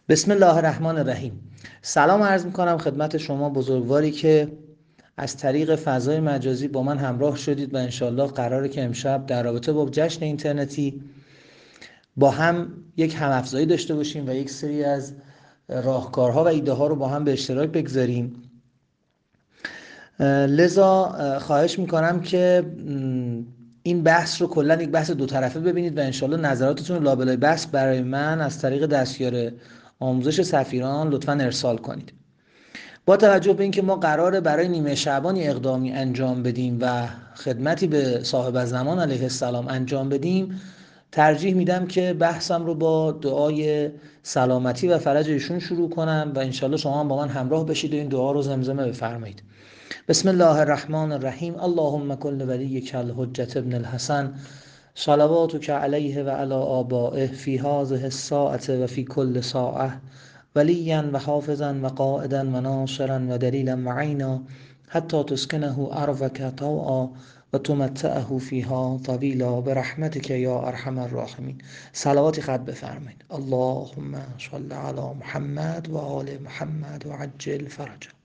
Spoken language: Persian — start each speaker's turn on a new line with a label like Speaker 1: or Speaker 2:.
Speaker 1: بسم الله الرحمن الرحیم. سلام عرض میکنم خدمت شما بزرگواری که از طریق فضای مجازی با من همراه شدید و انشالله قراره که امشب در رابطه با جشن اینترنتی با هم یک همافزایی داشته باشیم و یک سری از راهکارها و ایده ها رو با هم به اشتراک بگذاریم. لذا خواهش میکنم که این بحث رو کلا یک بحث دو طرفه ببینید و انشالله نظراتتون رو لابلای بحث برای من از طریق دستیار آموزش سفیران لطفاً ارسال کنید. با توجه به اینکه ما قراره برای نیمه شعبان اقدامی انجام بدیم و خدمتی به صاحب زمان علیه السلام انجام بدیم، ترجیح میدم که بحثم رو با دعای سلامتی و فرج ایشون شروع کنم و انشالله شما هم با من همراه بشید و این دعا رو زمزمه بفرمایید. بسم الله الرحمن الرحیم. اللهم کن لولیک الحجة ابن الحسن صلواتک علیه و علی آبائه فی هذه الساعة و فی کل ساعة ولیا و حافظا و قائدا و ناصرا و دلیلا و عینا حتی تسکنه ارضک طوعا و تمتعه فیها طویلا برحمتک یا ارحم الراحمین. صلواتی خط بفرمایید. اللهم صل علی محمد و آل محمد و عجل فرجه.